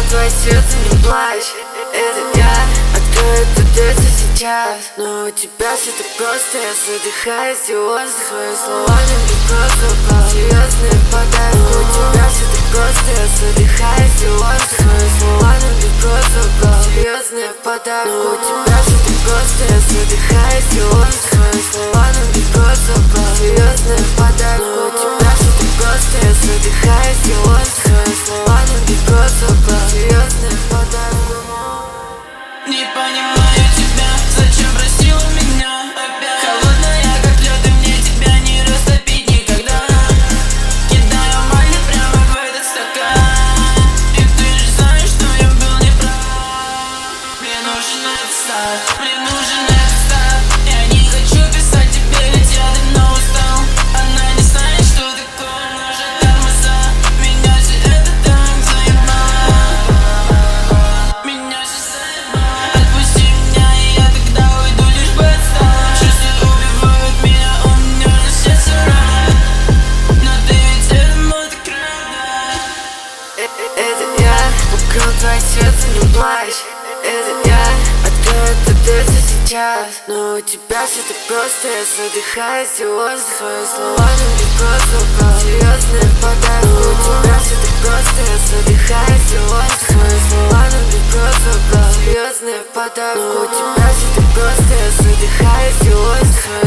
твое сердце, не плачь. Это я, открою эту дверцу сейчас. Но у тебя все так просто, я задыхаюсь и воздух. Свои слова не просто серьезные подарки. У тебя все так просто, я задыхаюсь и воздух. Свои слова не просто серьезные подарки. У тебя все так просто, я задыхаюсь и воздух. Свои слова не просто серьезные подарки. У тебя все так просто, я задыхаюсь и воздух. Свои слова не просто серьезные подарки. Не понимаю тебя, зачем просила меня опять? Холодная как лед, и мне тебя не растопить никогда. Кидаю мани прямо в этот стакан, и ты же знаешь, что я был неправ. Мне нужен этот старт, мне нужен этот старт. Я не хочу писать тебе, ведь я давно устал. Она не знает, что такое ножи тормоза. Меня все это так заебало. Меня все заебало. Отпусти меня, и я тогда уйду, лишь бы отстала. Чувства убивают меня, у меня на сердце рана. Но ты ведь это мой край. Это я, украл твое сердце, не плачь. Это я, открою эту дверцу сейчас. Но у тебя все так просто, я задыхаюсь и воздух. Свои слова не просто серьезные подарки. У тебя все так просто, я задыхаюсь и воздух. Свои слова не просто серьезные подарки. У тебя все так просто, я задыхаюсь и воздух.